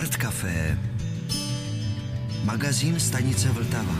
Art Café, magazín stanice Vltava.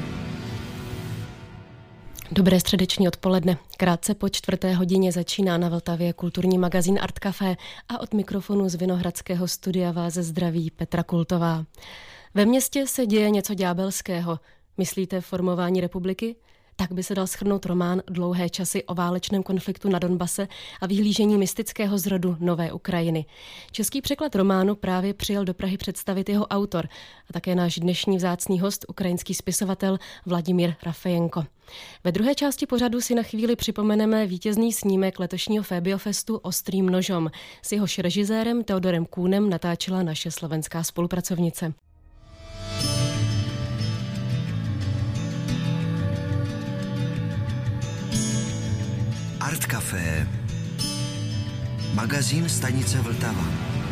Dobré středeční odpoledne. Krátce po 4:00 začíná na Vltavě kulturní magazín Art Café a od mikrofonu z Vinohradského studia vás zdraví Petra Kultová. Ve městě se děje něco ďábelského. Myslíte formování republiky? Tak by se dal shrnout román Dlouhé časy o válečném konfliktu na Donbase a vyhlížení mystického zrodu nové Ukrajiny. Český překlad románu právě přijel do Prahy představit jeho autor a také náš dnešní vzácný host, ukrajinský spisovatel Vladimír Rafejenko. Ve druhé části pořadu si na chvíli připomeneme vítězný snímek letošního Fébiofestu Ostrým nožom. S jehož režisérem Teodorem Kůnem natáčela naše slovenská spolupracovnice. Art Café, magazín stanice Vltava.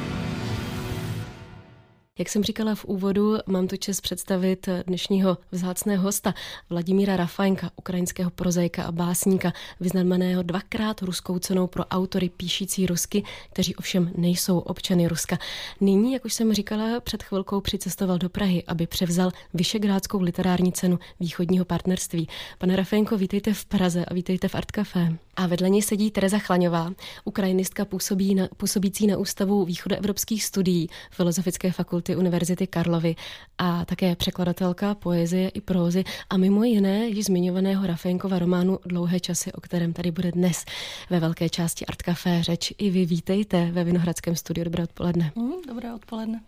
Jak jsem říkala v úvodu, mám tu čest představit dnešního vzácného hosta Vladimíra Rafejenka, ukrajinského prozaika a básníka, vyznaného dvakrát ruskou cenou pro autory píšící rusky, kteří ovšem nejsou občany Ruska. Nyní, jak už jsem říkala, před chvilkou přicestoval do Prahy, aby převzal Visegrádskou literární cenu východního partnerství. Pane Rafejenko, vítejte v Praze a vítejte v Art Café. A vedle něj sedí Tereza Chlaňová, ukrajinistka působící na Ústavu východoevropských studií Filozofické fakulty Univerzity Karlovy a také překladatelka poezie i prózy a mimo jiné již zmiňovaného Rafejenkova románu Dlouhé časy, o kterém tady bude dnes ve velké části Art Café řeč. I vy vítejte ve Vinohradském studiu. Dobré odpoledne. Dobré odpoledne.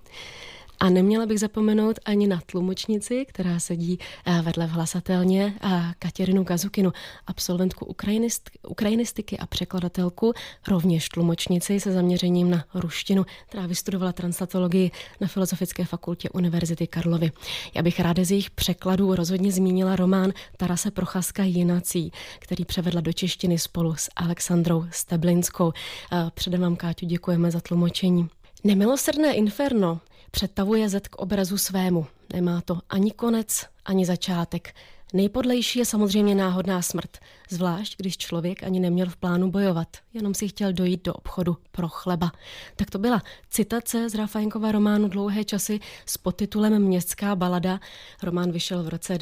A neměla bych zapomenout ani na tlumočnici, která sedí vedle v hlasatelně, a Kateřinu Gazukinu, absolventku ukrajinistiky a překladatelku, rovněž tlumočnici se zaměřením na ruštinu, která vystudovala translatologii na Filozofické fakultě Univerzity Karlovy. Já bych ráda z jejich překladů rozhodně zmínila román Tarase Procházka Jinací, který převedla do češtiny spolu s Alexandrou Steblinskou. Předem vám, Káťu, děkujeme za tlumočení. Nemilosrdné inferno přetavuje zet k obrazu svému. Nemá to ani konec, ani začátek. Nejpodlejší je samozřejmě náhodná smrt, zvlášť když člověk ani neměl v plánu bojovat, jenom si chtěl dojít do obchodu pro chleba. Tak to byla citace z Rafejenkova románu Dlouhé časy s podtitulem Městská balada. Román vyšel v roce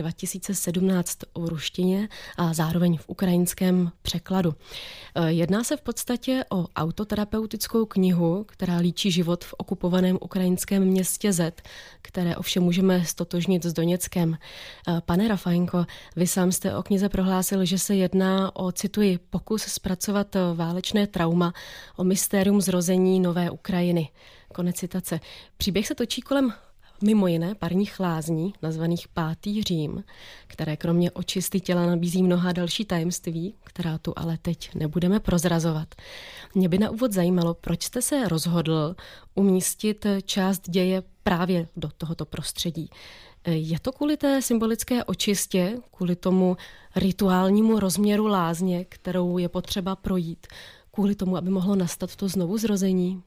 2017 v ruštině a zároveň v ukrajinském překladu. Jedná se v podstatě o autoterapeutickou knihu, která líčí život v okupovaném ukrajinském městě Z, které ovšem můžeme stotožnit s Doněckem. Pane Rafejenko, vy sám jste o knize prohlásil, že se jedná o, cituji, pokus zpracovat válečné trauma, o mystérium zrození nové Ukrajiny. Konec citace. Příběh se točí kolem mimo jiné parních lázní, nazvaných Pátý Řím, které kromě očisty těla nabízí mnoha další tajemství, která tu ale teď nebudeme prozrazovat. Mě by na úvod zajímalo, proč jste se rozhodl umístit část děje právě do tohoto prostředí. Je to kvůli té symbolické očistě, kvůli tomu rituálnímu rozměru lázně, kterou je potřeba projít, kvůli tomu, aby mohlo nastat to znovuzrození?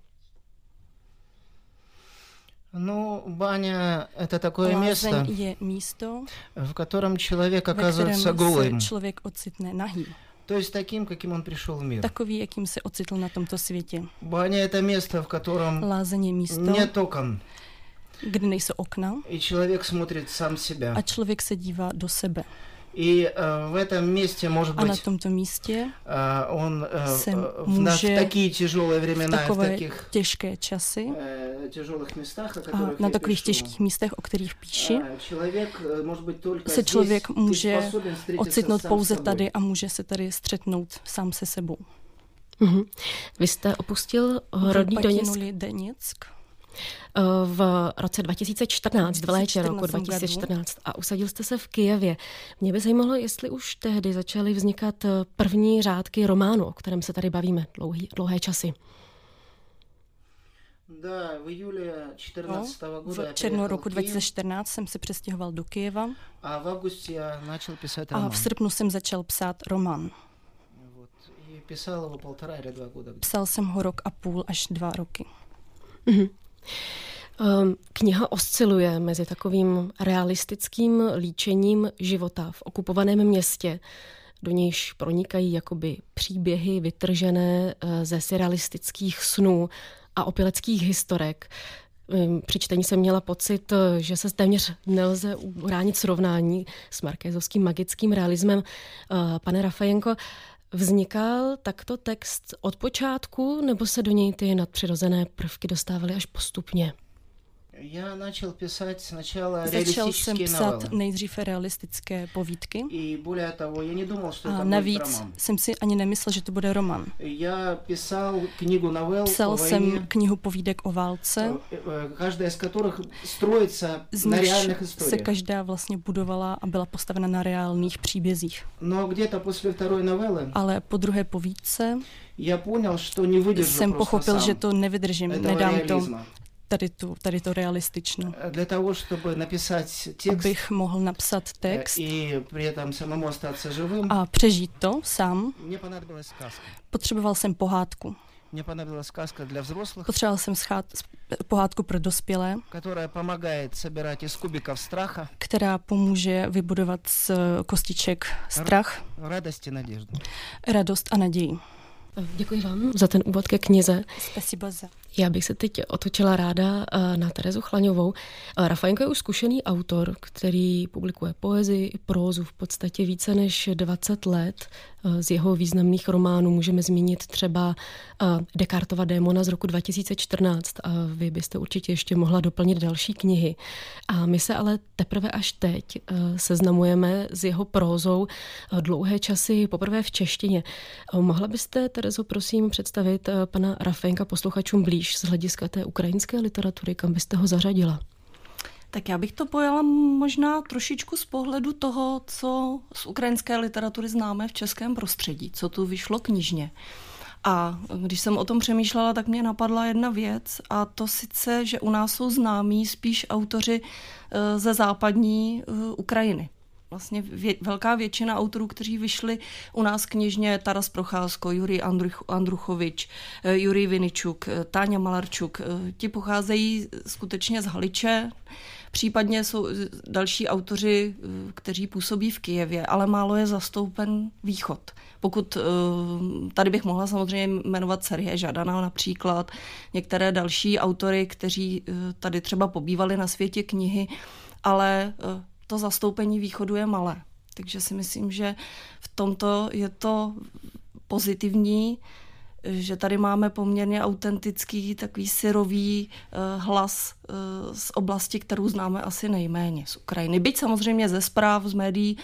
Ну, баня – это такое место, je místo, в котором человек оказывается голым. Člověk ocitne nahý. То есть таким, каким он пришел в мир. Takový, jakým se ocitl na tomto světě. Баня – это место, в котором Lázeň je místo, нет окон. kde nejsou okna, И человек смотрит сам себя. a člověk se dívá do sebe. И в этом месте, может A na быть, tomto místě он se в такие тяжелые v времена, в takové таких těžké časy тяжелых местах, о a которых na я takových пишу, těžkých místech, o kterých píši, человек, может быть, только se člověk здесь může способен встретиться ocitnout сам pouze с собой. tady a může se tady střetnout sám se sebou. Vy jste opustil rodný Doněck Doněck v roce 2014, v létě roku 2014 a usadil jste se v Kyjevě. Mě by zajímalo, jestli už tehdy začaly vznikat první řádky románu, o kterém se tady bavíme dlouhé časy. V červnu roku 2014 jsem se přestěhoval do Kyjeva a v srpnu jsem začal psát román. Psal jsem ho 1,5 až 2 roky. Kniha osciluje mezi takovým realistickým líčením života v okupovaném městě, do nějž pronikají jakoby příběhy vytržené ze surrealistických snů a opileckých historek. Při čtení jsem měla pocit, že se téměř nelze ubránit srovnání s markézovským magickým realismem. Pane Rafajenko, vznikal takto text od počátku, nebo se do něj ty nadpřirozené prvky dostávaly až postupně? Я начал писать сначала Začal jsem реалистические psát новеллы. nejdříve realistické povídky. И более того, я не думал, что A это будет navíc роман. jsem si ani nemyslel, že to bude román. Я писал книгу новелл Psal о jsem войне, knihu povídek o válce, каждая из которых строится z на nichž реальных se историях. každá vlastně budovala a byla postavena na reálných příbězích. Но где-то после второй новеллы Ale po druhé povídce я понял, что не выдержу jsem просто pochopil, сам že to nevydržím, этого nedám to реализма. tady to realistično. Для того, чтобы написать текст Abych mohl napsat text и при этом самому остаться живым, a přežít to sám, мне понадобилась сказка. potřeboval jsem pohádku. Мне понадобилась сказка для взрослых, Potřeboval jsem pohádku pro dospělé, которая помогает собирать из кубиков страха, která pomůže vybudovat z kostiček strach, радость и надежду. radost a naději. Děkuji vám za ten úvod ke knize. Spasibo za. Já bych se teď otočila ráda na Terezu Chlaňovou. Rafajenko je už zkušený autor, který publikuje poezii i prózu v podstatě více než 20 let. Z jeho významných románů můžeme zmínit třeba Descartova démona z roku 2014 a vy byste určitě ještě mohla doplnit další knihy. A my se ale teprve až teď seznamujeme s jeho prózou dlouhé časy poprvé v češtině. Mohla byste, Terezo, prosím představit pana Rafajenka posluchačům blíž z hlediska té ukrajinské literatury, kam byste ho zařadila? Tak já bych to pojala možná trošičku z pohledu toho, co z ukrajinské literatury známe v českém prostředí, co tu vyšlo knižně. A když jsem o tom přemýšlela, tak mě napadla jedna věc, a to sice, že u nás jsou známí spíš autoři ze západní Ukrajiny. Vlastně velká většina autorů, kteří vyšli u nás knižně, Taras Procházko, Jurij Andruchovič, Jurij Viničuk, Táňa Malarčuk, ti pocházejí skutečně z Haliče, případně jsou další autoři, kteří působí v Kyjevě, ale málo je zastoupen východ. Pokud tady bych mohla samozřejmě jmenovat Sergeje Žadana například, některé další autory, kteří tady třeba pobývali na světě knihy, ale to zastoupení východu je malé. Takže si myslím, že v tomto je to pozitivní, že tady máme poměrně autentický, takový syrový hlas z oblasti, kterou známe asi nejméně z Ukrajiny. Byť samozřejmě ze zpráv, z médií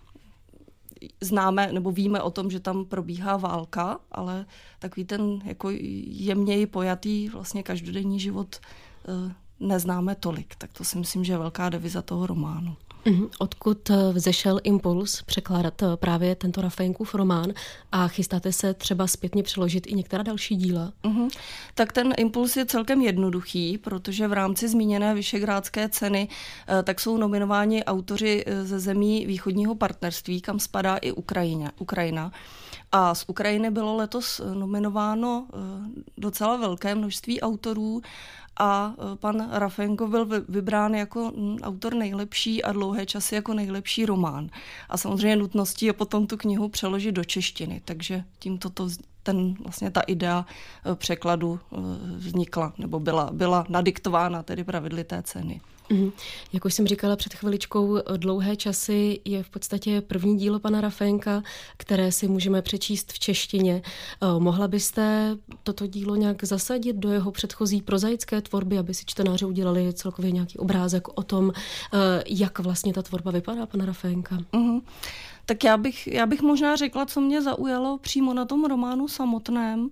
známe nebo víme o tom, že tam probíhá válka, ale takový ten jako jemněji pojatý vlastně každodenní život neznáme tolik. Tak to si myslím, že je velká deviza toho románu. Odkud vzešel impuls překládat právě tento Rafajenkův román a chystáte se třeba zpětně přeložit i některá další díla? Tak ten impuls je celkem jednoduchý, protože v rámci zmíněné Vyšehrádské ceny tak jsou nominováni autoři ze zemí východního partnerství, kam spadá i Ukrajina. A z Ukrajiny bylo letos nominováno docela velké množství autorů a pan Rafajenko byl vybrán jako autor nejlepší a dlouhé časy jako nejlepší román. A samozřejmě nutností je potom tu knihu přeložit do češtiny, takže tímto vlastně ta idea překladu vznikla, nebo byla nadiktována tedy pravidly té ceny. Jak už jsem říkala před chviličkou, Dlouhé časy je v podstatě první dílo pana Rafajenka, které si můžeme přečíst v češtině. Mohla byste toto dílo nějak zasadit do jeho předchozí prozaické tvorby, aby si čtenáři udělali celkově nějaký obrázek o tom, jak vlastně ta tvorba vypadá pana Rafajenka? Tak já bych možná řekla, co mě zaujalo přímo na tom románu samotném,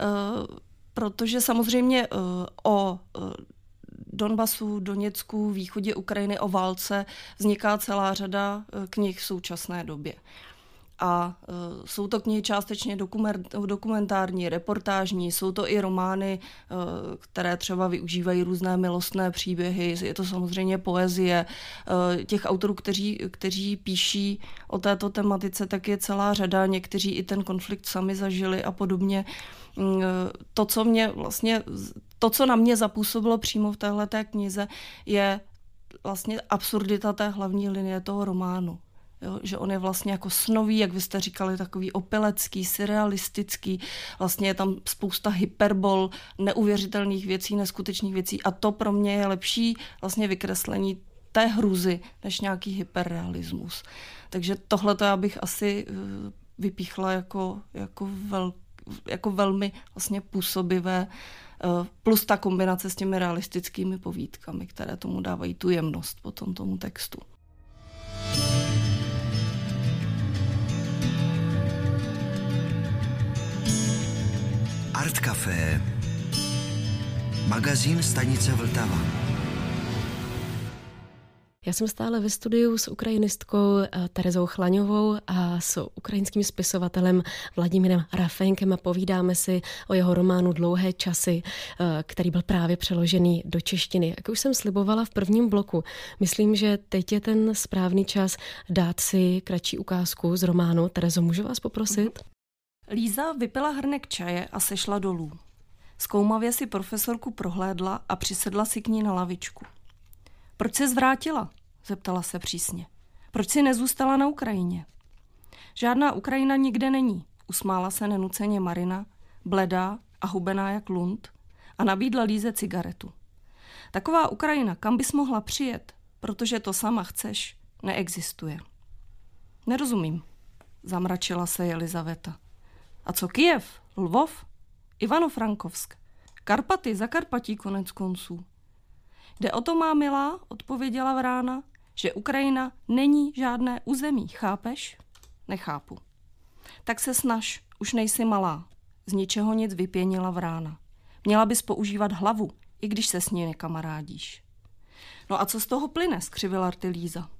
protože samozřejmě o Donbasu, Doněcku, východě Ukrajiny, o válce vzniká celá řada knih v současné době. A jsou to knihy částečně dokumentární, reportážní, jsou to i romány, které třeba využívají různé milostné příběhy, je to samozřejmě poezie. Těch autorů, kteří píší o této tematice, tak je celá řada, někteří i ten konflikt sami zažili a podobně. To, co na mě zapůsobilo přímo v téhleté knize, je vlastně absurdita té hlavní linie toho románu. Jo, že on je vlastně jako snový, jak vy jste říkali, takový opelecký, surrealistický, vlastně je tam spousta hyperbol, neuvěřitelných věcí, neskutečných věcí a to pro mě je lepší vlastně vykreslení té hruzy, než nějaký hyperrealismus. Takže tohleto já bych asi vypíchla jako velmi vlastně působivé, plus ta kombinace s těmi realistickými povídkami, které tomu dávají tu jemnost potom tomu textu. Art Café. Magazín stanice Vltava. Já jsem stále ve studiu s ukrajinistkou Terezou Chlaňovou a s ukrajinským spisovatelem Vladimírem Rafenkem a povídáme si o jeho románu Dlouhé časy, který byl právě přeložený do češtiny. Jak už jsem slibovala v prvním bloku, myslím, že teď je ten správný čas dát si kratší ukázku z románu. Terezo, můžu vás poprosit? Líza vypila hrnek čaje a sešla dolů. Zkoumavě si profesorku prohlédla a přisedla si k ní na lavičku. Proč se zvrátila? Zeptala se přísně. Proč si nezůstala na Ukrajině? Žádná Ukrajina nikde není, usmála se nenuceně Marina, bledá a hubená jak lund, a nabídla Líze cigaretu. Taková Ukrajina, kam bys mohla přijet, protože to sama chceš, neexistuje. Nerozumím, zamračila se Jelizaveta. A co Kyjev, Lvov, Ivano-Frankovsk, Karpaty, Zakarpatí konec konců. Jde o to, má milá, odpověděla Vrána, že Ukrajina není žádné území, chápeš? Nechápu. Tak se snaž, už nejsi malá. Z ničeho nic vypěnila Vrána. Měla bys používat hlavu, i když se s ní nekamarádíš. No a co z toho plyne, skřivila rty Líza.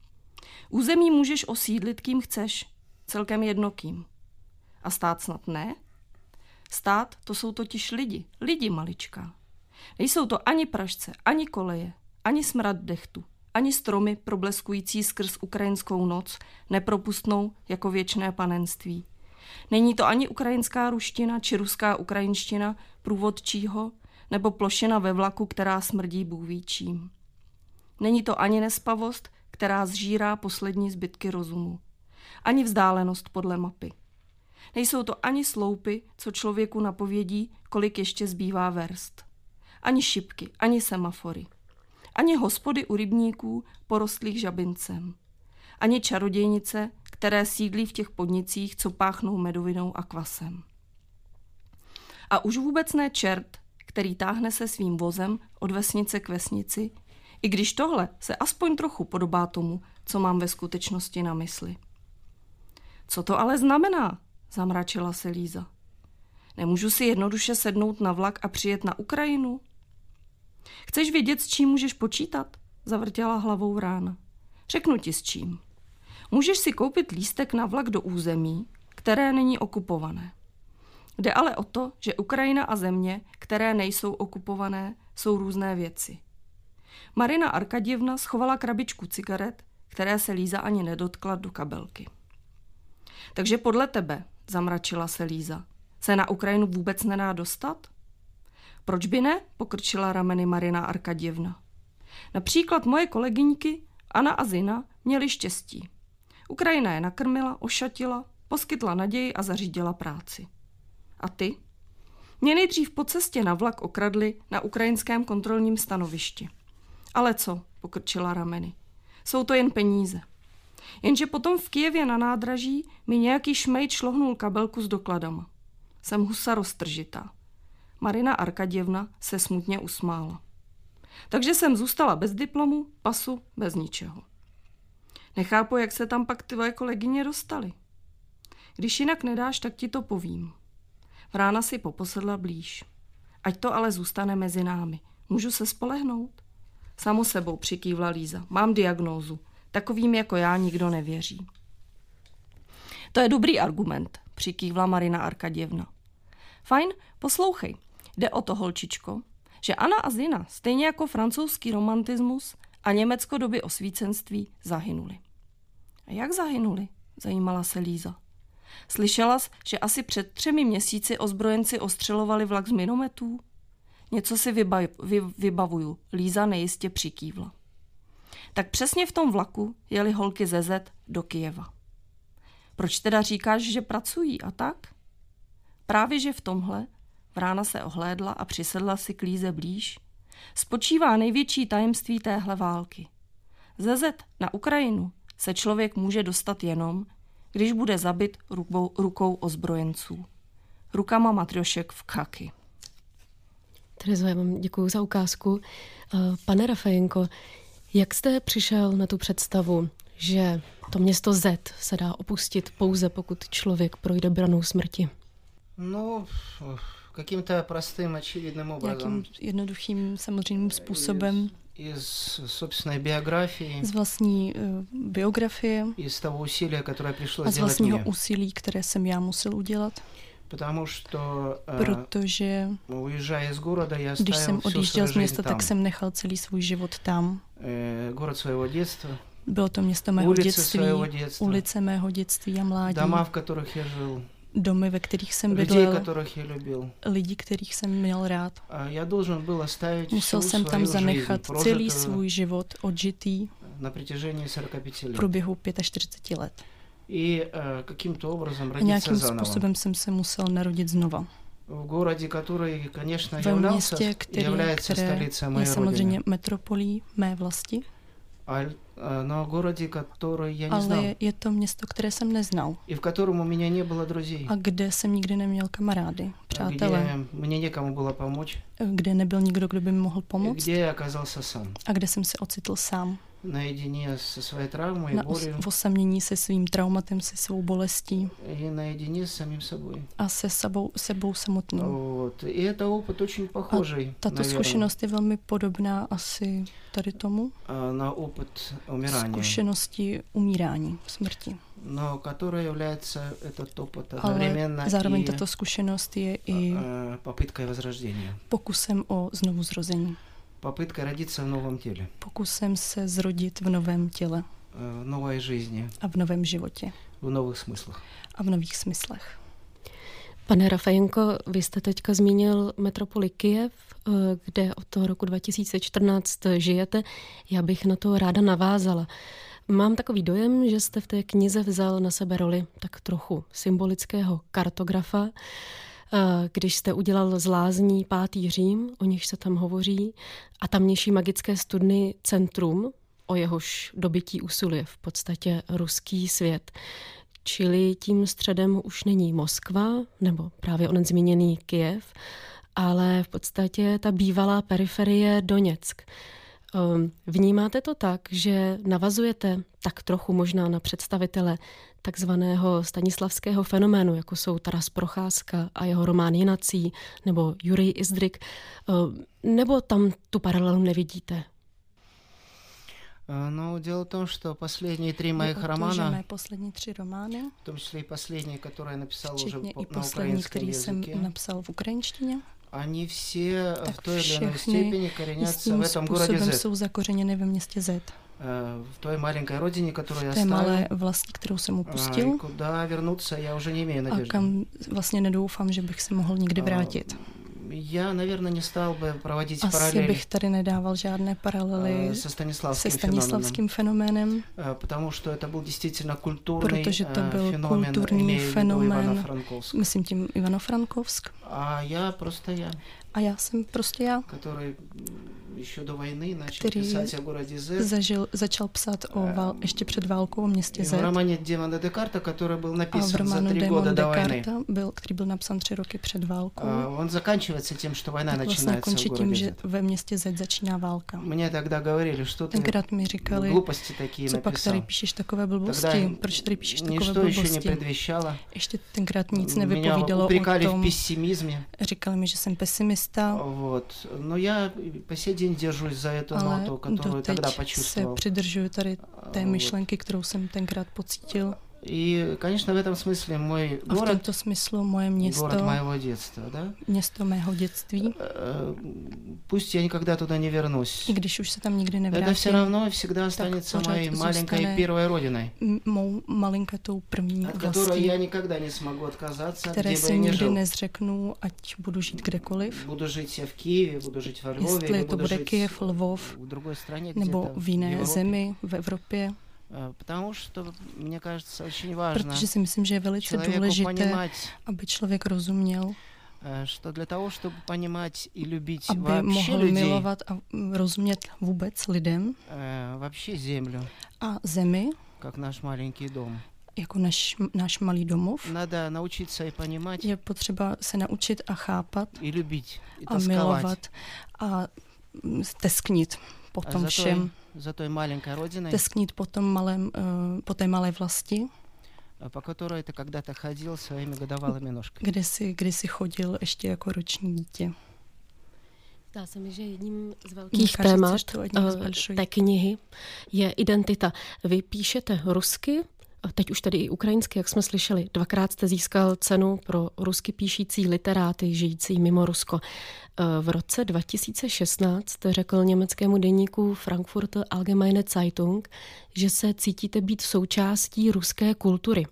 Území můžeš osídlit, kým chceš, celkem jedno kým. A stát snad ne? Stát, to jsou totiž lidi maličká. Nejsou to ani pražce, ani koleje, ani smrad dechtu, ani stromy probleskující skrz ukrajinskou noc, nepropustnou jako věčné panenství. Není to ani ukrajinská ruština či ruská ukrajinština průvodčího, nebo plošina ve vlaku, která smrdí Bůh ví čím. Není to ani nespavost, která zžírá poslední zbytky rozumu. Ani vzdálenost podle mapy. Nejsou to ani sloupy, co člověku napovědí, kolik ještě zbývá verst. Ani šipky, ani semafory. Ani hospody u rybníků porostlých žabincem. Ani čarodějnice, které sídlí v těch podnicích, co páchnou medovinou a kvasem. A už vůbec ne čert, který táhne se svým vozem od vesnice k vesnici, i když tohle se aspoň trochu podobá tomu, co mám ve skutečnosti na mysli. Co to ale znamená? Zamračila se Líza. Nemůžu si jednoduše sednout na vlak a přijet na Ukrajinu? Chceš vědět, s čím můžeš počítat? Zavrtěla hlavou Vrána. Řeknu ti s čím. Můžeš si koupit lístek na vlak do území, které není okupované. Jde ale o to, že Ukrajina a země, které nejsou okupované, jsou různé věci. Marina Arkadjevna schovala krabičku cigaret, které se Líza ani nedotkla, do kabelky. Takže podle tebe, zamračila se Líza, se na Ukrajinu vůbec nedá dostat? Proč by ne? Pokrčila rameny Marina Arkadjevna. Například moje kolegyňky Anna a Zina měly štěstí. Ukrajina je nakrmila, ošatila, poskytla naději a zařídila práci. A ty? Mě nejdřív po cestě na vlak okradli na ukrajinském kontrolním stanovišti. Ale co? Pokrčila rameny. Jsou to jen peníze. Jenže potom v Kyjevě na nádraží mi nějaký šmejd šlohnul kabelku s dokladama. Jsem husa roztržitá. Marina Arkadjevna se smutně usmála. Takže jsem zůstala bez diplomu, pasu, bez ničeho. Nechápu, jak se tam pak tvoje kolegyně dostaly. Když jinak nedáš, tak ti to povím. Vrána si poposedla blíž. Ať to ale zůstane mezi námi. Můžu se spolehnout? Samo sebou, přikývla Líza. Mám diagnózu. Takovým jako já nikdo nevěří. To je dobrý argument, přikývla Marina Arkadjevna. Fajn, poslouchej. Jde o to, holčičko, že Anna a Zina, stejně jako francouzský romantismus a Německo doby osvícenství, zahynuli. A jak zahynuli? Zajímala se Líza. Slyšela jsi, že asi před 3 měsíci ozbrojenci ostřelovali vlak z minometů? Něco si vybavuju, Líza nejistě přikývla. Tak přesně v tom vlaku jeli holky ze Z do Kyjeva. Proč teda říkáš, že pracují a tak? Právě, že v tomhle Vrána se ohlédla a přisedla si k Líze blíž. Spočívá největší tajemství téhle války. Ze Z na Ukrajinu se člověk může dostat jenom, když bude zabit rukou ozbrojenců. Rukama matriošek v khaki. Terezo, já vám děkuji za ukázku. Pane Rafajenko, jak jste přišel na tu představu, že to město Z se dá opustit pouze, pokud člověk projde branou smrti? Ну, каким-то простым, очевидным образом. Nějakým jednoduchým, samozřejmým způsobem. Из собственной биографии. Z vlastní biografie. Из того усилия, которое пришлось A z сделать vlastního мне. úsilí, které jsem já musel udělat. Потому что, Protože уезжая из города, я když jsem оставил всю odjížděl свою z жизнь města, там. tak jsem nechal celý svůj život tam. Город своего детства. Bylo to město mého Ulice dětství, svého dětstva. ulice mého dětství a mládí. Дома, в которых я жил. Domy, ve kterých jsem Людей, bydlel, которых я любил. lidi, kterých jsem měl rád. Я должен был оставить Musel всю jsem tam свою zanechat жизнь, celý прожитую svůj život odžitý на протяжении 45 v лет. průběhu 45 let. И каким-то образом A родиться nějakým заново. způsobem jsem se musel narodit znova. В городе, который, конечно, Ve являлся, městě, является které столицей je моей samozřejmě родины. metropolí mé vlasti, Но в городе, который я не знал. ale je to město, které jsem neznal И в котором у меня не было друзей. a kde jsem nikdy neměl kamarády, přátelé, Где мне некому было помочь. kde nebyl nikdo, kdo by mi mohl pomoct Где я оказался сам. a kde jsem se ocitl sám. Наедине со своей травмой, болью. V osamění se svým traumatem, se svou bolestí И наедине с самим собой. a se sebou samotným. Вот. И это опыт очень похожий, Tato наверное, zkušenost je velmi podobná asi tady tomu, на опыт умирания. zkušenosti umírání, smrti. Но который является этот опыт Ale одновременно zároveň и tato zkušenost je i попыткой возрождения. pokusem o znovuzrození. Попыткой родиться в новом теле, Pokusem se zrodit v novém těle в новой жизни, a v novém životě в новых смыслах. a v nových smyslech. Pane Rafajenko, vy jste teďka zmínil metropoli Kyjev, kde od toho roku 2014 žijete. Já bych na to ráda navázala. Mám takový dojem, že jste v té knize vzal na sebe roli tak trochu symbolického kartografa, když jste udělal z lázní 5. Řím, o nichž se tam hovoří, a tamnější magické studny Centrum, o jehož dobytí usiluje v podstatě ruský svět. Čili tím středem už není Moskva, nebo právě onen zmíněný Kyjev, ale v podstatě ta bývalá periferie Doněck. Vnímáte to tak, že navazujete tak trochu možná na představitele takzvaného stanislavského fenoménu, jako jsou Taras Procházka a jeho román Jinací, nebo Jurij Izdrik, nebo tam tu paralelu nevidíte? Ну, дело в том, что последние 3 моих романа, Mé poslední 3 romány, в том числе и последний, который я написал уже včetně i на poslední, украинском který jsem языке, napsal v ukrajinštině, они все в tak той или иной všechny степени коренятся в jistým этом городе způsobem Z, jsou zakořeněny ve městě Z. в той маленькой родине, которую я Té malé оставил, vlasti, kterou jsem и upustil куда вернуться я уже не имею a надежды. kam vlastně nedoufám, že bych se mohl nikdy vrátit. Я, наверное, не стал бы проводить Asi параллели bych tady nedával žádné paralely со Станиславским se феноменом, stanislavským fenoménem, потому что это был действительно культурный protože to byl феномен, kulturní имея в виду fenomén, Ивано-Франковск. myslím tím Ivano-Frankovsk. А я просто я, A já jsem prostě já, который еще до войны начал který писать о городе Z. začal psát ještě před válkou o městě Z. В романе Демона Декарта, который был A v написан за románu 3 Démon года до войны. Descartes, který byl napsán 3 roky před válkou, Он заканчивается тем, что война tak vlastně начинается končí в tím, городе že Z. ve městě Z začíná válka. Мне тогда говорили, что ты Tenkrát mi říkali, глупости такие co pak tady написал. píšeš takové blbosti, Тогда proč tady píšeš takové ничто еще не blbosti. предвещало. Ještě tenkrát nic Меня nevypovídalo упрекали o в tom, пессимизме. říkali mi, že jsem pesimista, Вот. Но я по сей день держусь за эту ale ноту, которую doteď тогда se почувствовал. přidržuju tady té Вот. myšlenky, kterou jsem tenkrát pocítil. И, конечно, в этом смысле мой A v город, tomto smyslu moje město, город моего детства, да? město mého dětství, Пусть я никогда туда не вернусь. i když už se tam nikdy Это все nevrátím, равно всегда останется pořád моей маленькой zůstane первой родиной, mou malinkatou první от которой я vlastí, никогда не смогу отказаться, které где бы si я ни nikdy жил. nezřeknu, ať budu žít kdekoliv, Буду жить в Киеве, буду жить во Львове, jestli или to буду bude жить Kyjev, Lvov, в другой стране, nebo где-то v в jiné Европе. zemi, v Evropě, Потому что, мне кажется, очень важно protože si myslím, že je velice человеку důležité, понимать, aby člověk rozuměl, что для того, чтобы понимать и любить aby вообще mohl людей, milovat a rozumět vůbec lidem вообще землю, a zemi, как наш маленький дом, jako náš malý domov, надо научиться и понимать, je potřeba se naučit a chápat и любить, и a тосковать milovat a tesknit po tom všem, за той маленькой родиной, tesknit po té malé vlasti, по которой ты когда-то ходил своими годовалыми ножками. kde jsi chodil ještě jako roční dítě. Zdá se mi, že jedním z velkých Кажется, témat что одним из больших té knihy je identita. Vy píšete rusky, a teď už tedy i ukrajinsky, jak jsme slyšeli. 2krát jste získal cenu pro rusky píšící literáty žijící mimo Rusko. V roce 2016 jste řekl německému deníku Frankfurter Allgemeine Zeitung, že se cítíte být součástí ruské kultury.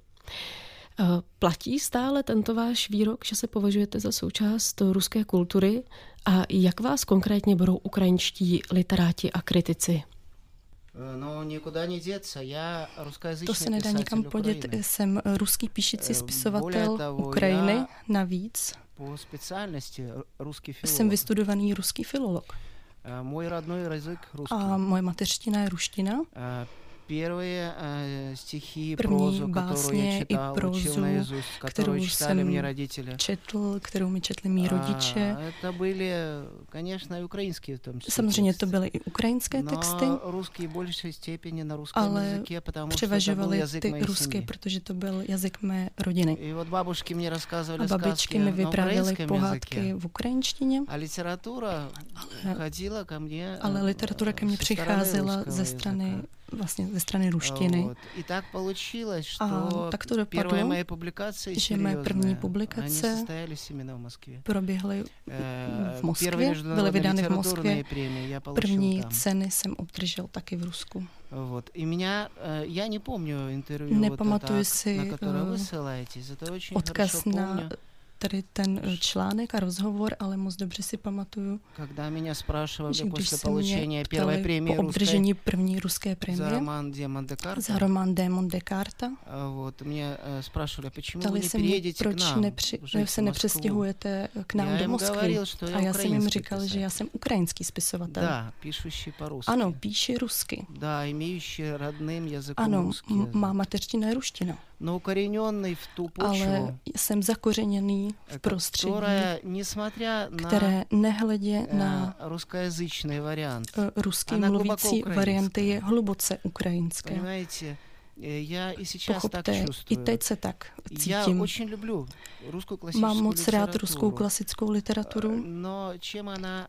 Platí stále tento váš výrok, že se považujete za součást ruské kultury? A jak vás konkrétně berou ukrajinští literáti a kritici? No, никуда не деться. Я русскоязычный To se nedá писатель nikam podět. Украины. Jsem ruský píšící spisovatel Более того, Ukrajiny. já Navíc По специальности русский jsem филолог. vystudovaný ruský filolog. Мой родной язык русский. A moje mateřština je ruština. Первые стихи, První прозу, которую básně я i читал, учил prózu, наизусть, kterou которую читали мне jsem родители. četl, kterou mi četli mý rodiče. Это были, конечно, и украинские в том числе. Samozřejmě to тексты. byly i ukrajinské texty, Но русские в большей степени на русском ale языке, потому что это был převažovaly языk ty моей ruské, семьи. protože to byl jazyk mé rodiny. И вот бабушки мне рассказывали A babičky сказки mi на vyprávěly украинском pohádky языке. v ukrajinštině, А литература ходила ко мне ale literatura ke mně со стороны přicházela русского ze языка. strany ruštiny. Вот. И так получилось, A что tak to первые dopadlo, мои публикации že mé první серьезные, они publikace состоялись именно в Москве. proběhly v Moskvě, Первые byly vydány v международные Moskvě. литературные премии я получил První там. ceny jsem obdržel taky v Rusku. Вот. И меня, я не помню интервью, вот Nepamatuji это, si на которое вы ссылаетесь, зато очень odkaz хорошо na помню, tady ten článek a rozhovor, ale moc dobře si pamatuju, когда меня спрашивали že když после se mě получения первой ptali премии po русской obdržení první ruské за prémie роман Демон Декарта, za román Démon Descartes, вот, мне спрашивали, а почему вы ptali не se mě, переедете к proč нам, se жить в Москву? nepřestěhujete k nám Já do jim Moskvy. говорил, что A я já jsem jim украинский říkal, že já писатель. jsem ukrajinský spisovatel. Да, пишущий по-русски. Ano, píši rusky. Да, имеющий родным языком Ano, русский язык. má mateřština je ruština. Но укорененный в ту Ale почву, jsem zakořeněný v prostředí, которая, несмотря на které nehledě na русскоязычный вариант, rusky Она mluvící gluboko varianty je ukrajinská. hluboce ukrajinské. понимаете, я и сейчас так Pochopte, i чувствую. teď se tak Я cítím. очень люблю русскую классическую Mám moc rád ruskou литературу. klasickou literaturu, Но чем она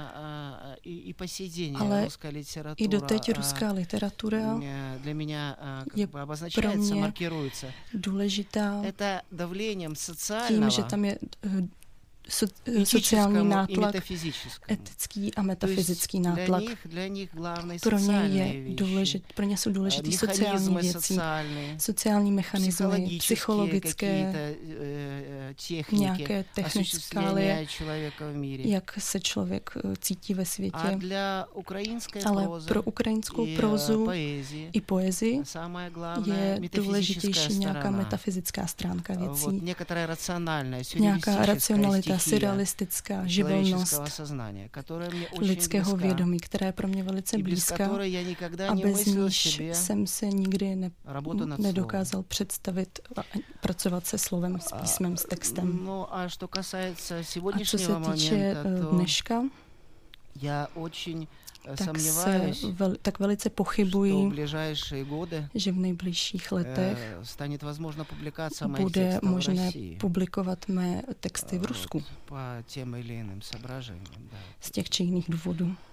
и по сей день Ale русская литература i doteď ruská literatura для меня je как бы обозначается, pro mě маркируется. důležitá Это давлением tím, социального, že tam je sociální этическому и nátlak, метафизическому. etický a То есть metafyzický nátlak. для них главные Pro ně, социальные вещи, pro ně jsou důležité sociální механизмы věci, социальные, sociální mechanismy, psychologické, какие-то техники nějaké technikálie, осуществления человека в мире. jak se člověk cítí ve А světě. для украинской Ale прозы pro ukrajinskou и prózu поэзии i poezii самое главное je метафизическая důležitější nějaká сторона. metafyzická stránka Вот věcí. некоторая рациональная, Nějaká сюрреалистическая racionalita, стихия surrealistická živelnost человеческого сознания, которая мне очень lidského близка, vědomí, která je pro mě velice и без blízká которой я никогда a не bez мыслил níž себе jsem se nikdy работу над nedokázal představit a pracovat se slovem, s písmem, s textem. словом. Ну, а что касается A co сегодняшнего se týče момента, то dneška, я очень tak, сомневаюсь, tak velice что в pochybuji, ближайшие годы že v nejbližších letech станет возможно публикация моих bude текстов в možné России. publikovat mé texty v Rusku Вот, по тем или иным соображениям. Да. z těch či jiných důvodů.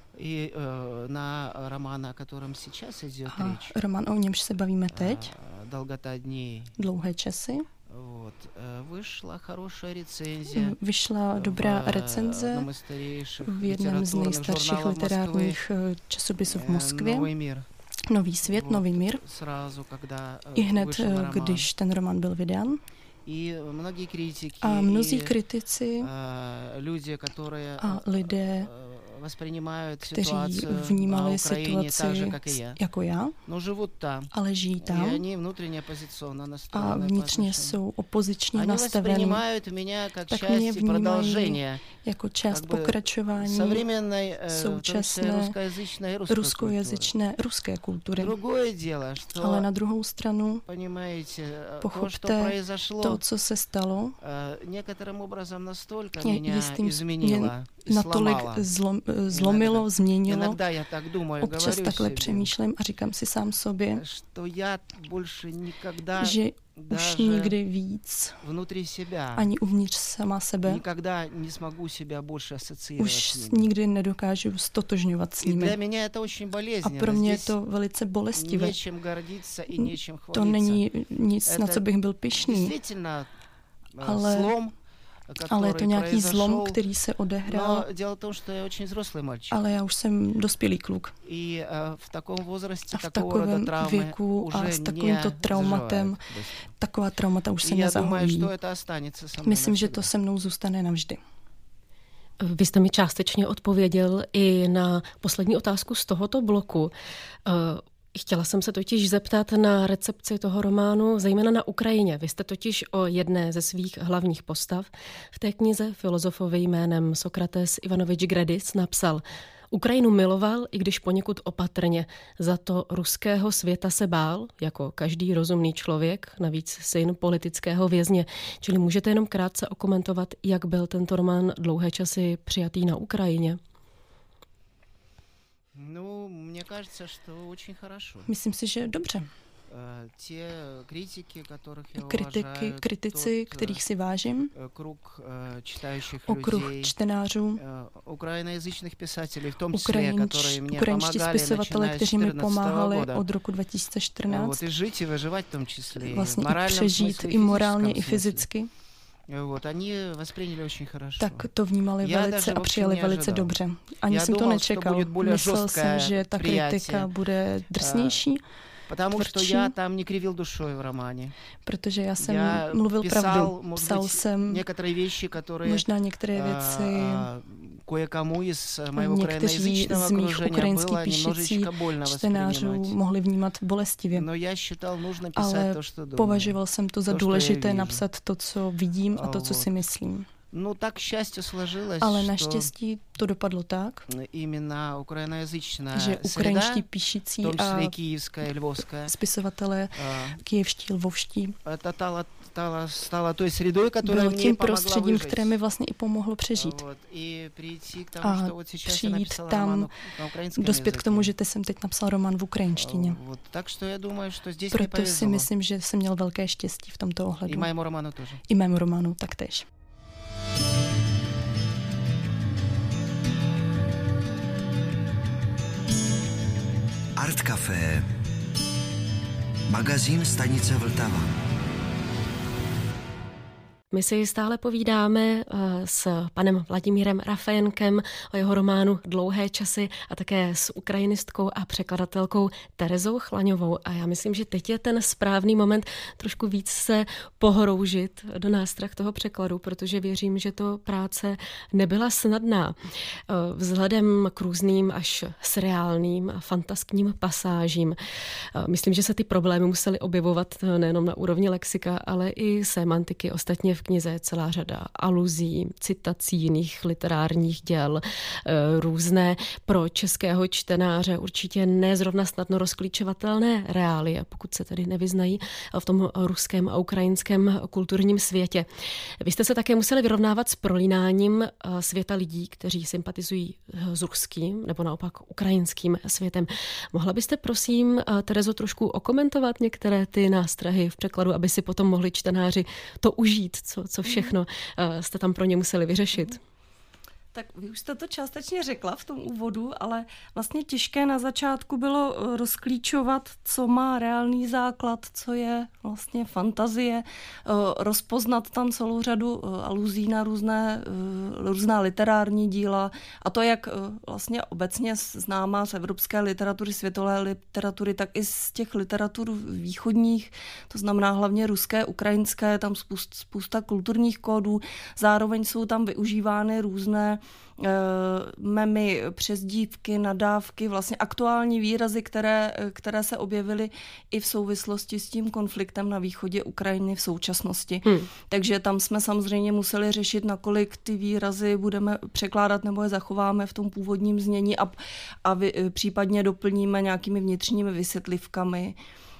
И на роман, о котором сейчас идет A речь, román, o němž se bavíme teď, «Долгота дней», Dlouhé časy, вот, вышла хорошая рецензия vyšla dobrá в recenze одном из старейших v jednom z literatuурных nejstarších журналов Москвы, literárních časopisů v Moskvě. «Новый мир». Nový svět, Вот, Nový mír. Сразу, когда I hned, вышел роман. když ten román byl vydán. И многие критики, A mnozí и kritici люди, которые a lidé, воспринимают kteří ситуацию на vnímali Украине так же, situaci как и я, jako já, но живут там. ale žijí И tam они внутренне оппозиционно a настроены по vnitřně отношению. jsou opozičně Они nastavení воспринимают меня как Tak mě часть vnímají продолжения jako část как бы pokračování современной, в том числе současné русскоязычной и русской культуры. ruskojazyčné ruské kultury. Другое дело, что, Ale na druhou stranu понимаете, то, что pochopte произошло, to, co se stalo, некоторым образом настолько mě меня jistým изменило и natolik сломало. zlomilo, změnilo. Иногда я так думаю, Občas говорю takhle себе, přemýšlím a říkám si sám sobě, что я больше никогда že už даже nikdy víc, внутри себя ani uvnitř sama sebe, никогда не смогу себя больше ассоциировать už с ними. nikdy nedokážu stotožňovat s И для nimi. меня это очень A болезненно. pro mě je Здесь to velice bolestivé. нечем гордиться и нечем To хвалиться. není nic, na Это co bych byl pyšný, Действительно Ale- слом, ale je который to nějaký zlom, произошел. který se odehrál, Но дело в том, что я очень взрослый мальчик. ale já už jsem dospělý kluk. И в таком возрасте A v такого рода takovém травмы věku a уже s не takovýmto traumatem, заживают быстро. taková traumata už se И я думаю, nezahojí. что это останется со мной Myslím, že навсегда. to se mnou zůstane navždy. Vy jste mi částečně odpověděl i na poslední otázku z tohoto bloku. Chtěla jsem se totiž zeptat na recepci toho románu, zejména na Ukrajině. Vy jste totiž o jedné ze svých hlavních postav v té knize filozofovi jménem Sokrates Ivanovič Gredis napsal: Ukrajinu miloval, i když poněkud opatrně. Za to ruského světa se bál, jako každý rozumný člověk, navíc syn politického vězně. Čili můžete jenom krátce okomentovat, jak byl tento román Dlouhé časy přijatý na Ukrajině? Ну, мне кажется, что очень хорошо. Myslím si, že dobře. Те критики, которых я уважаю, Kritici, тот, kterých si vážím, круг читающих okruh людей, čtenářů, украиноязычных писателей, в том числе, которые мне ukrajinští помогали, spisovatele, начиная с kteří mi 2014 pomáhali года. od roku 2014, Вот, и жить, и выживать в том числе, и в vlastně i моральном přežít смысле, i morálně, i физическом смысле. fyzicky, Вот, они восприняли очень хорошо. tak to vnímali Já velice даже a вообще přijali не velice ожидал. dobře. Ani Já jsem to думал, nečekal. что будет более Myslel жесткое jsem, že ta приятие. kritika bude drsnější, Потому что tvrdší. я там не kривил душой в романе. protože já jsem Já mluvil psal, pravdu. может Psal быть, jsem Некоторые вещи, которые možná některé věci кое-кому из моего někteří украиноязычного z mých окружения ukrajinsky было píšících немножечко больно čtenářů воспринимать. mohli vnímat bolestivě. Но я считал нужно Ale писать то, что думаю. Považoval jsem to za To, что důležité já víš. napsat to, co vidím a to, co Вот. si myslím. Ну, так, к счастью, сложилось, Ale что naštěstí to dopadlo tak, именно украиноязычная že среда, ukrajinští в píšící том a числе киевская, львовская, spisovatelé kyjevští, lvovští это стала той средой, которая bylo мне tím помогла prostředím, выжить. které mi vlastně i pomohlo přežít. Вот. И прийти к тому, A что вот сейчас я přijít написал tam, роман на украинском dospět k языке. tomu, že teď jsem napsal román v ukrajinštině. Вот. Так что я думаю, что здесь мне Proto si повезло. myslím, že jsem měl velké štěstí v tomto И ohledu. моему роману тоже. I mému románu taktéž. Art Café. Magazín stanice Vltava. My si stále povídáme s panem Vladimírem Rafajenkem o jeho románu Dlouhé časy a také s ukrajinistkou a překladatelkou Terezou Chlaňovou. A já myslím, že teď je ten správný moment trošku víc se pohroužit do nástrah toho překladu, protože věřím, že to práce nebyla snadná. Vzhledem k různým až seriálním a fantaskním pasážím. Myslím, že se ty problémy musely objevovat nejenom na úrovni lexika, ale i sémantiky. Ostatně v knize je celá řada aluzí, citací jiných literárních děl, různé pro českého čtenáře určitě nezrovna snadno rozklíčovatelné reálie, pokud se tedy nevyznají v tom ruském a ukrajinském kulturním světě. Vy jste se také museli vyrovnávat s prolínáním světa lidí, kteří sympatizují s ruským nebo naopak ukrajinským světem. Mohla byste, prosím, Terezo, trošku okomentovat některé ty nástrahy v překladu, aby si potom mohli čtenáři to užít, co všechno jste tam pro ně museli vyřešit? Tak vy už jste to částečně řekla v tom úvodu, ale vlastně těžké na začátku bylo rozklíčovat, co má reálný základ, co je vlastně fantazie, rozpoznat tam celou řadu aluzí na různá literární díla a to jak vlastně obecně známá z evropské literatury, světové literatury, tak i z těch literatur východních, to znamená hlavně ruské, ukrajinské, tam spousta kulturních kódů, zároveň jsou tam využívány různé memy, přezdívky, nadávky, vlastně aktuální výrazy, které se objevily i v souvislosti s tím konfliktem na východě Ukrajiny v současnosti. Takže tam jsme samozřejmě museli řešit, nakolik ty výrazy budeme překládat nebo je zachováme v tom původním znění a případně doplníme nějakými vnitřními vysvětlivkami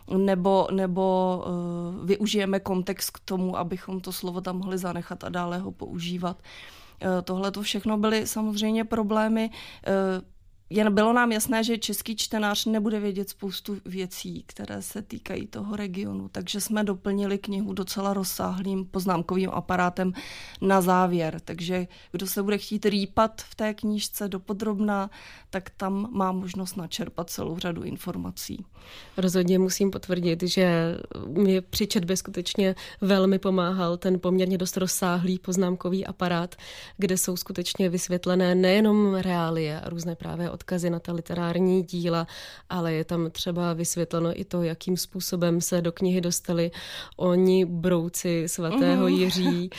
nebo využijeme kontext k tomu, abychom to slovo tam mohli zanechat a dále ho používat. Tohle to všechno byly samozřejmě problémy. Bylo nám jasné, že český čtenář nebude vědět spoustu věcí, které se týkají toho regionu, takže jsme doplnili knihu docela rozsáhlým poznámkovým aparátem na závěr. Takže kdo se bude chtít rýpat v té knížce dopodrobna, tak tam má možnost načerpat celou řadu informací. Rozhodně musím potvrdit, že mě při četbě skutečně velmi pomáhal ten poměrně dost rozsáhlý poznámkový aparát, kde jsou skutečně vysvětlené nejenom reálie a různé právě odkazy na ta literární díla, ale je tam třeba vysvětleno i to, jakým způsobem se do knihy dostali oni brouci svatého Jiří,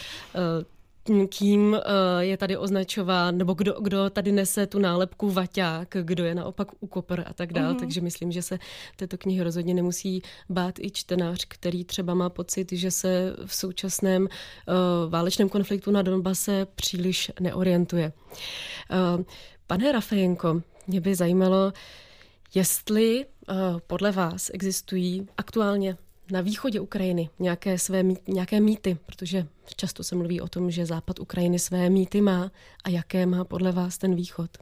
kým je tady označován, nebo kdo tady nese tu nálepku vaťák, kdo je naopak ukopr a tak dál. Takže myslím, že se této knihy rozhodně nemusí bát i čtenář, který třeba má pocit, že se v současném válečném konfliktu na Donbase příliš neorientuje. Pane Rafejenko, mě by zajímalo, jestli podle vás existují aktuálně na východě Ukrajiny nějaké mýty, protože často se mluví o tom, že západ Ukrajiny své mýty má a jaké má podle vás ten východ?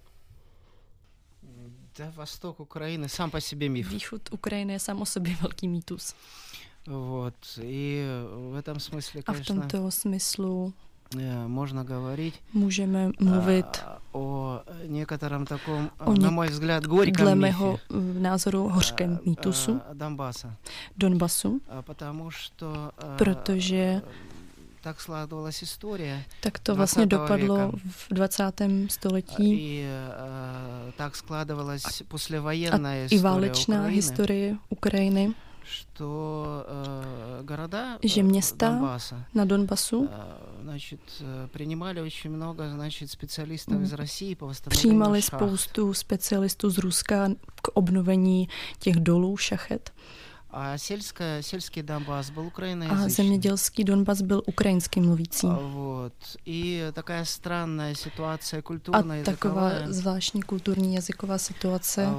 Восток Украины сам по себе миф. Východ Ukrajiny je sám o sobě velký mýtus. Вот. И в этом смысле, A v tomto smyslu можно говорить můžeme mluvit o některém takovém, na můj vzhled, горьком dle мифе mého názoru hořkém mýtusu Donbasu, protože tak skládavalась historie. Tak to vlastně dopadlo v 20. století. I tak skládavalась послевоенная i válečná historie Ukrajiny. Že města na Donbasu přijímali spoustu specialistů z Ruska k obnovení těch dolů, šachet. A zemědělský Donbas byl ukrajinsky mluvící. A taková zvláštní kulturní jazyková situace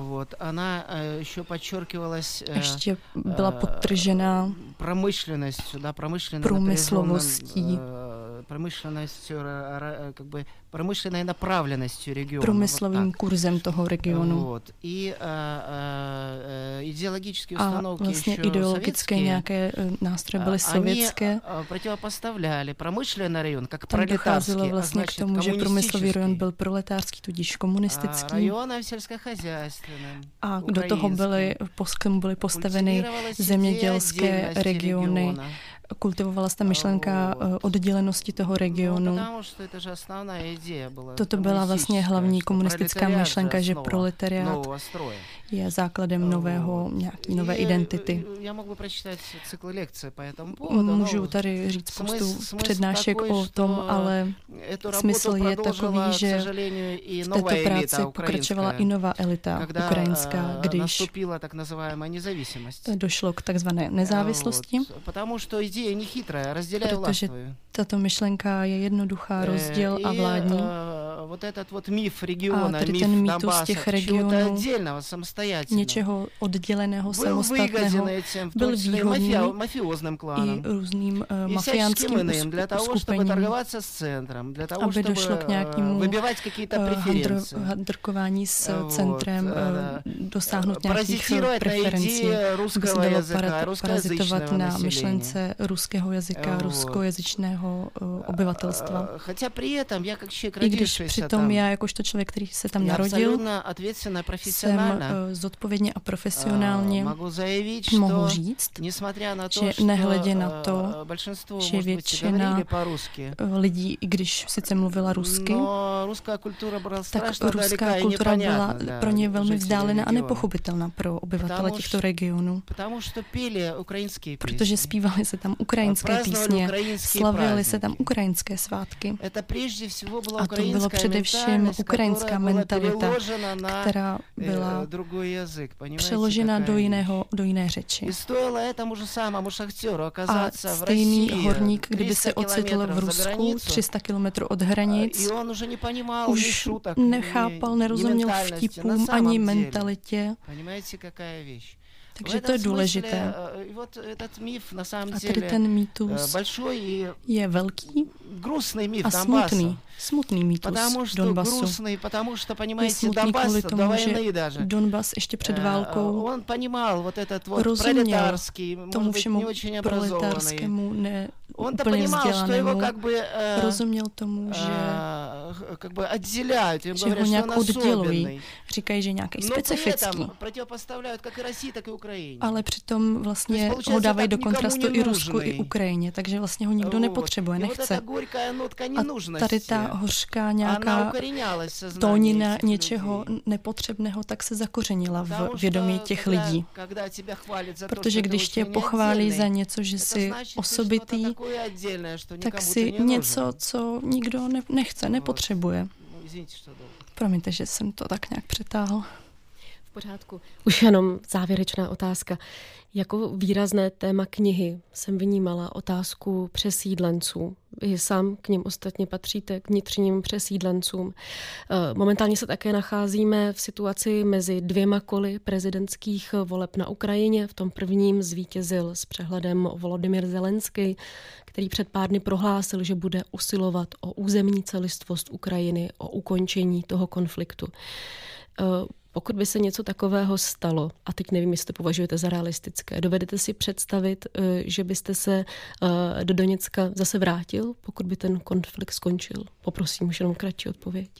ještě byla podtržená průmyslovostí, průmyslovým kurzem toho regionu. A vlastně ideologické nějaké nástroje byly sovětské. Tam docházelo vlastně k tomu, že průmyslový rajon byl proletářský, tudíž komunistický. A do toho byly postaveny zemědělské regiony. Kultivovala se ta myšlenka oddělenosti toho regionu. Toto byla vlastně hlavní komunistická myšlenka, že proletariát je základem nové identity. Můžu tady říct spoustu přednášek o tom, ale smysl je takový, že v této práci pokračovala i nová elita ukrajinská, když došlo k takzvané nezávislosti. Protože tato myšlenka je jednoduchá, rozděl a vládní. A tady ten mýtus těch regionů, něčeho odděleného, samostatného, byl výhodný i různým mafiánským uskupením, aby došlo k nějakému handrkování s centrem, dosáhnout nějakých preferencí, aby se dalo parazitovat na myšlence ruského jazyka, ruskojazyčného obyvatelstva. I když přitom já, jakožto člověk, který se tam narodil, jsem zodpovědně a profesionálně mohu říct, že nehledě na to, že většina lidí, i když sice mluvila rusky, tak ruská kultura byla pro ně velmi vzdálená a nepochopitelná pro obyvatele těchto regionů. Protože zpívali se tam ukrajinské písně, slavily se tam ukrajinské svátky. A to bylo především ukrajinská mentalita, která byla přeložena do jiné řeči. A stejný horník, kdyby se ocitl v Rusku 300 kilometrů od hranic, už nechápal, nerozuměl vtipům ani mentalitě. Takže to je důležité. A tady ten mýtus je velký a smutný mýtus Donbasu. Je smutný kvůli tomu, že Donbas ještě před válkou rozuměl tomu všemu proletárskému úplně vzdělanému, rozuměl tomu, že ho nějak oddělují. Říkají, že nějaký specifický. Ale přitom vlastně ho dávají do kontrastu i Rusku, i Ukrajině, takže vlastně ho nikdo nepotřebuje, nechce. A tady ta hořká nějaká tónina něčeho nepotřebného, tak se zakořenila v vědomí těch lidí. Protože když tě pochválí za něco, že jsi osobitý, tak si něco, co nikdo nechce, nepotřebuje. Promiňte, že jsem to tak nějak přetáhl. V pořádku. Už jenom závěrečná otázka. Jako výrazné téma knihy jsem vnímala otázku přesídlenců. Vy sám k nim ostatně patříte, k vnitřním přesídlencům. Momentálně se také nacházíme v situaci mezi 2 koly prezidentských voleb na Ukrajině. V tom prvním zvítězil s přehledem Volodymyr Zelenský, který před pár dny prohlásil, že bude usilovat o územní celistvost Ukrajiny, o ukončení toho konfliktu. Pokud by se něco takového stalo, a teď nevím, jestli to považujete za realistické, dovedete si představit, že byste se do Doněcka zase vrátil, pokud by ten konflikt skončil? Poprosím už jenom kratší odpověď.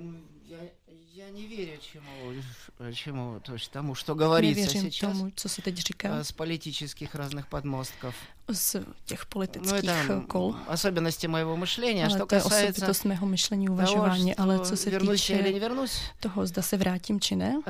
Тому, что говорится Nevěřím сейчас tomu, co se teď říká с политических разных подмостков. Z těch politických kol. Особенности моего мышления. Ale to je osobitost mého myšlení, uvažování, ale co se týče toho, zda se vrátím či ne,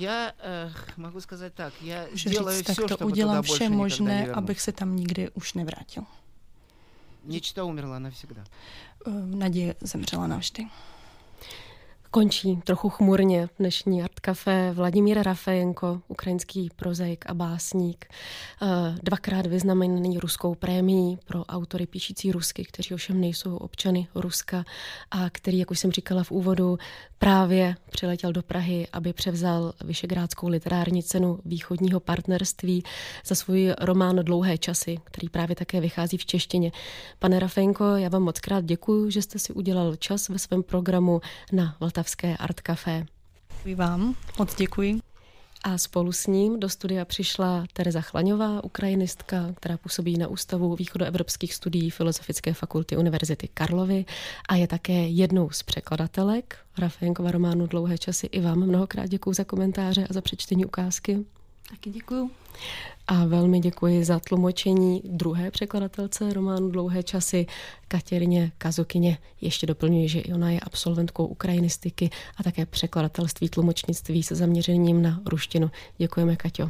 můžu říct, tak to udělám vše možné, abych se tam nikdy už nevrátil. Мечта умерла навсегда. Naděje zemřela navždy. Končí trochu chmurně dnešní Art Café Vladimír Rafejenko, ukrajinský prozaik a básník, 2krát vyznamenaný ruskou prémií pro autory píšící rusky, kteří ovšem nejsou občany Ruska a který, jak už jsem říkala v úvodu, právě přiletěl do Prahy, aby převzal Visegrádskou literární cenu Východního partnerství za svůj román Dlouhé časy, který právě také vychází v češtině. Pane Rafejenko, já vám moc krát děkuju, že jste si udělal čas ve svém programu na Vltavské Art Café. Děkuji vám, moc děkuji. A spolu s ním do studia přišla Tereza Chlaňová, ukrajinistka, která působí na Ústavu východoevropských studií Filozofické fakulty Univerzity Karlovy a je také jednou z překladatelek Rafejenkova románu Dlouhé časy. I vám mnohokrát děkuji za komentáře a za přečtení ukázky. Taky děkuju. A velmi děkuji za tlumočení druhé překladatelce románu Dlouhé časy, Katěrině Kazukině. Ještě doplňuji, že i ona je absolventkou ukrajinistiky a také překladatelství tlumočnictví se zaměřením na ruštinu. Děkujeme, Kaťo.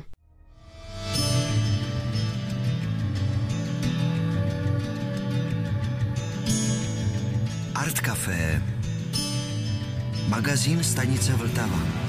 Art Café. Magazín stanice Vltava.